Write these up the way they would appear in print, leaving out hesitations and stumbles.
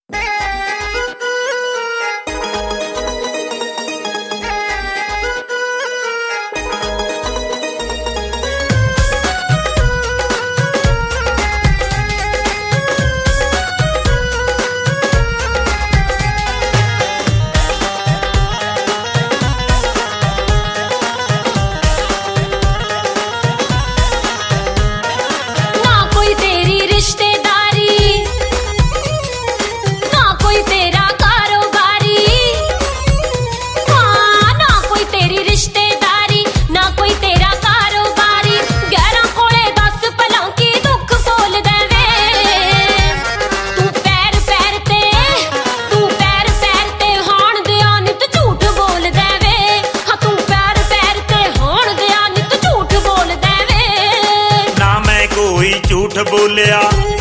झूठ बोलिया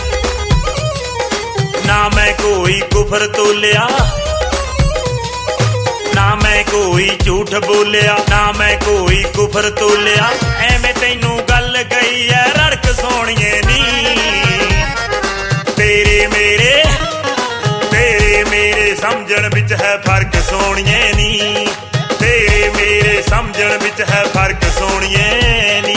ना मैं कोई कुफर तोलिया, ना मैं कोई झूठ बोलिया ना मैं कोई कुफर तोलिया। एवें तैनू गल गई है रड़क सोनिए नी, तेरे मेरे समझण विच है फर्क सोनिए नी, तेरे मेरे समझण विच है फर्क सोनिए नी।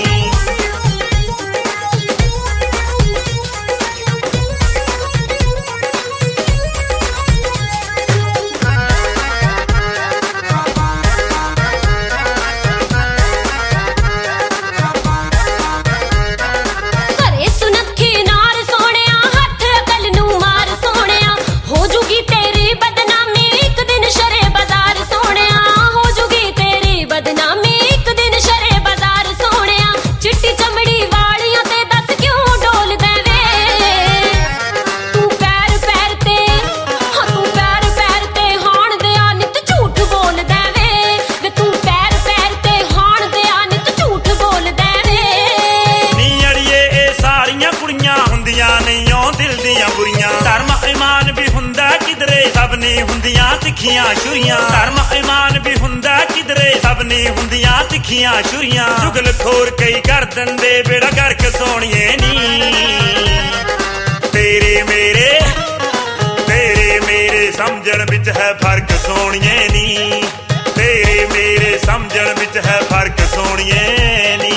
धर्म ईमान भी हुंदा किधरे सब नहीं हुंदियां तिखियां छुरियां, धर्म ईमान भी हुंदा किधरे सब नहीं हुंदियां तिखियां छुरियां। चुगल खोर कई कर दंदे बेड़ा गर्क सोनिए नी, तेरे मेरे समझण विच है फर्क सोनिए नी, तेरे मेरे समझण विच है फर्क सोनिए नी।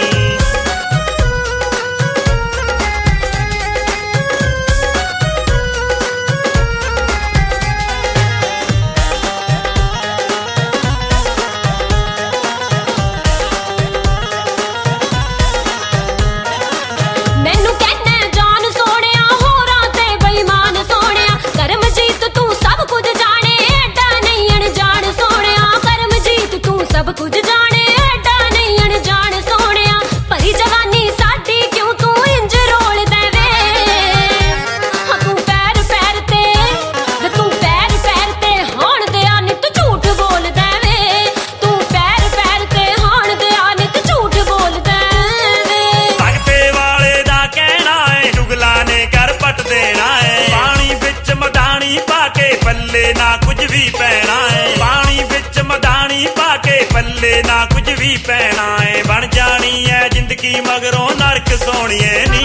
ना कुछ भी पैना है पानी बिच मदानी पाके पल्ले ना कुछ भी पैना है। बन जानी है जिंदगी मगरों नरक सोनिए नी,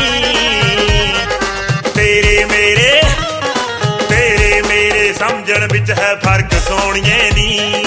तेरे मेरे समझण विच है फर्क सोनिए नी।